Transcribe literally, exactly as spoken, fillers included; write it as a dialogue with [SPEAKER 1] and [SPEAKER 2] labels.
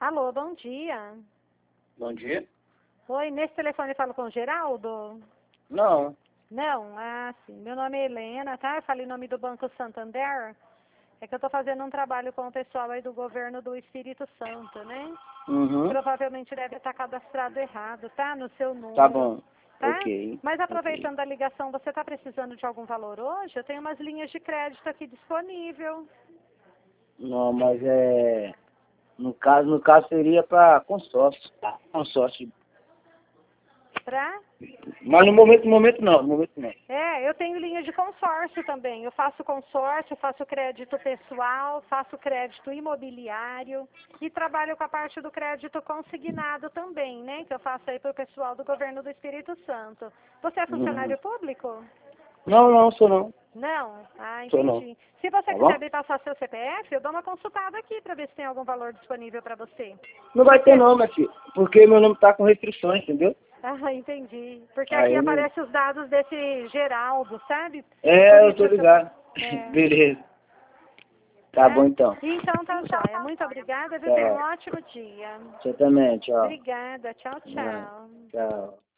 [SPEAKER 1] Alô, bom dia.
[SPEAKER 2] Bom dia.
[SPEAKER 1] Oi, nesse telefone eu falo com o Geraldo?
[SPEAKER 2] Não.
[SPEAKER 1] Não? Ah, sim. Meu nome é Helena, tá? Eu falei em nome do Banco Santander. É que eu estou fazendo um trabalho com o pessoal aí do governo do Espírito Santo, né?
[SPEAKER 2] Uhum.
[SPEAKER 1] Provavelmente deve estar cadastrado errado, tá? No seu número.
[SPEAKER 2] Tá bom.
[SPEAKER 1] Tá?
[SPEAKER 2] Ok.
[SPEAKER 1] Mas aproveitando
[SPEAKER 2] Ok.
[SPEAKER 1] a ligação, você está precisando de algum valor hoje? Eu tenho umas linhas de crédito aqui disponível.
[SPEAKER 2] Não, mas é... No caso, no caso seria para consórcio. Tá? Consórcio.
[SPEAKER 1] Pra?
[SPEAKER 2] Mas no momento, no momento não. No momento não.
[SPEAKER 1] É, eu tenho linha de consórcio também. Eu faço consórcio, faço crédito pessoal, faço crédito imobiliário e trabalho com a parte do crédito consignado também, né? Que eu faço aí para o pessoal do governo do Espírito Santo. Você é
[SPEAKER 2] Uhum.
[SPEAKER 1] funcionário público?
[SPEAKER 2] Não, não, sou não.
[SPEAKER 1] Não? Ah,
[SPEAKER 2] Sou não.
[SPEAKER 1] entendi. Se você
[SPEAKER 2] Tá
[SPEAKER 1] quiser
[SPEAKER 2] bom?
[SPEAKER 1] me passar seu C P F, eu dou uma consultada aqui para ver se tem algum valor disponível para você.
[SPEAKER 2] Não vai ter
[SPEAKER 1] Porque...
[SPEAKER 2] não, minha filha. Porque meu nome tá com restrições, entendeu?
[SPEAKER 1] Ah, entendi. Porque aqui
[SPEAKER 2] Aí não...
[SPEAKER 1] aparecem os dados desse Geraldo, sabe? Por
[SPEAKER 2] É, eu tô
[SPEAKER 1] isso que eu tô...
[SPEAKER 2] ligado.
[SPEAKER 1] É.
[SPEAKER 2] Beleza. Tá
[SPEAKER 1] Tá?
[SPEAKER 2] bom então.
[SPEAKER 1] Então tá joia. Muito obrigada, viu? Tenha um
[SPEAKER 2] Tchau.
[SPEAKER 1] ótimo dia.
[SPEAKER 2] Você também, tchau.
[SPEAKER 1] Obrigada. Tchau,
[SPEAKER 2] Ah,
[SPEAKER 1] tchau.
[SPEAKER 2] tchau.